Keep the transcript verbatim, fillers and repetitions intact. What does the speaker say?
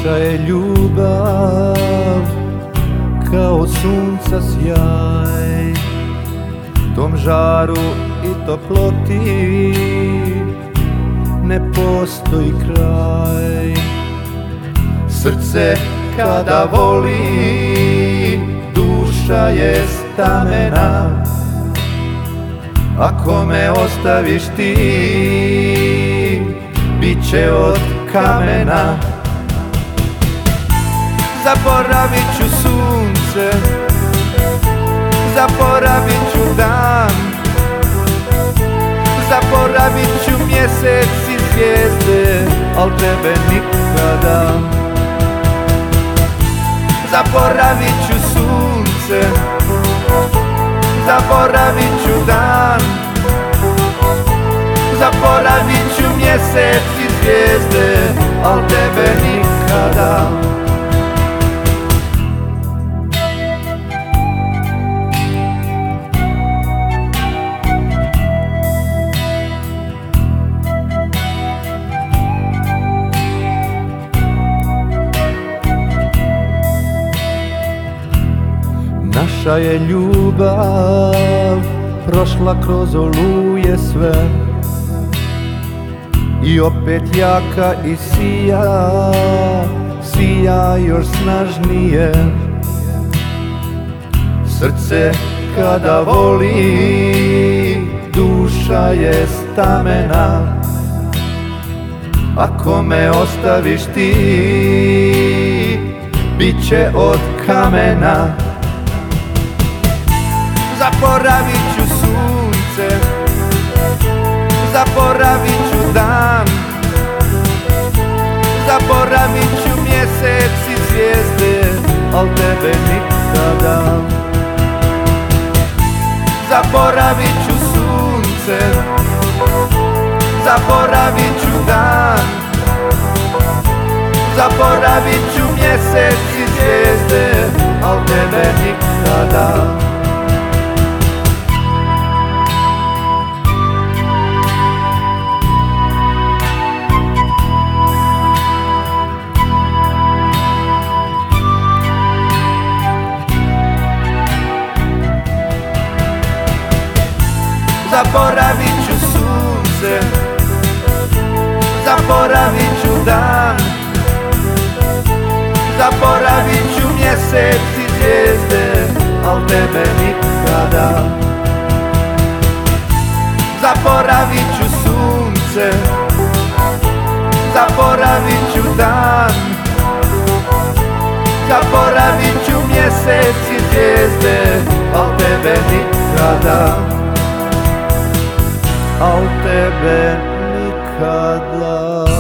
Naša je ljubav kao sunca sjaj, tom žaru i toploti ne postoji kraj. Srce kada voli, duša je stamena, ako me ostaviš ti, bit će od kamena. Zaboravit ću sunce, zaboravit ću dan, zaboravit ću mjesec i zvijezde, al tebe nikada. Zaboravit ću sunce, zaboravit ću dan, zaboravit ću mjesec i zvijezde, al tebe nikada. Naša je ljubav prošla kroz oluje sve i opet jaka i sija, sija još snažnije. Srce kada voli, duša je stamena, ako me ostaviš ti, bit će od kamena. Zaboravit ću sunce, zaboravit ću dan, zaboravit ću mjesec i zvijezde, al tebe nikada. Zaboravit ću sunce, zaboravit ću dan, zaboravit ću mjesec i zvijezde, al tebe nikada. Zaboravit ću sunce, zaboravit ću dan, zaboravit ću mjesec i zvijezde, al tebe nikada. Zaboravit ću sunce, zaboravit ću dan, zaboravit ću mjesec i zvijezde, al tebe nikada. Al tebe nikada.